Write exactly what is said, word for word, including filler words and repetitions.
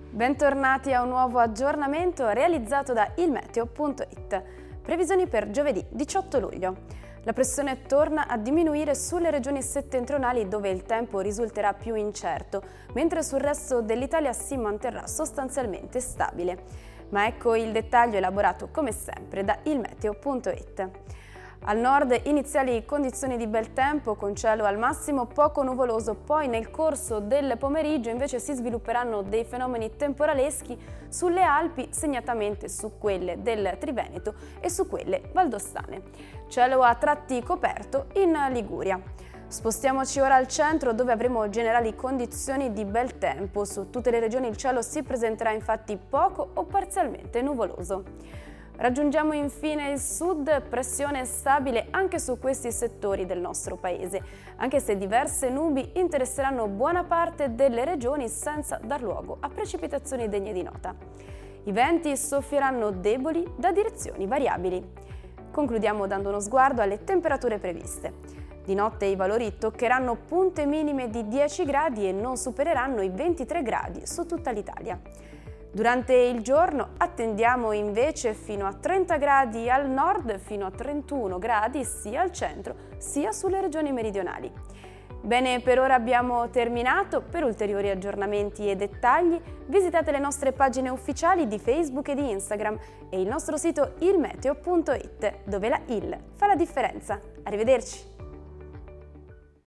Bentornati a un nuovo aggiornamento realizzato da ilmeteo punto it. Previsioni per giovedì diciotto luglio. La pressione torna a diminuire sulle regioni settentrionali dove il tempo risulterà più incerto, mentre sul resto dell'Italia si manterrà sostanzialmente stabile. Ma ecco il dettaglio elaborato come sempre da ilmeteo punto it. Al nord iniziali condizioni di bel tempo con cielo al massimo poco nuvoloso, poi nel corso del pomeriggio invece si svilupperanno dei fenomeni temporaleschi sulle Alpi, segnatamente su quelle del Triveneto e su quelle valdostane. Cielo a tratti coperto in Liguria. Spostiamoci ora al centro dove avremo generali condizioni di bel tempo. Su tutte le regioni il cielo si presenterà infatti poco o parzialmente nuvoloso. Raggiungiamo infine il sud, pressione stabile anche su questi settori del nostro paese, anche se diverse nubi interesseranno buona parte delle regioni senza dar luogo a precipitazioni degne di nota. I venti soffieranno deboli da direzioni variabili. Concludiamo dando uno sguardo alle temperature previste. Di notte i valori toccheranno punte minime di dieci gradi e non supereranno i ventitré gradi su tutta l'Italia. Durante il giorno attendiamo invece fino a trenta gradi al nord, fino a trentuno gradi sia al centro sia sulle regioni meridionali. Bene, per ora abbiamo terminato. Per ulteriori aggiornamenti e dettagli visitate le nostre pagine ufficiali di Facebook e di Instagram e il nostro sito ilmeteo punto it, dove la il fa la differenza. Arrivederci!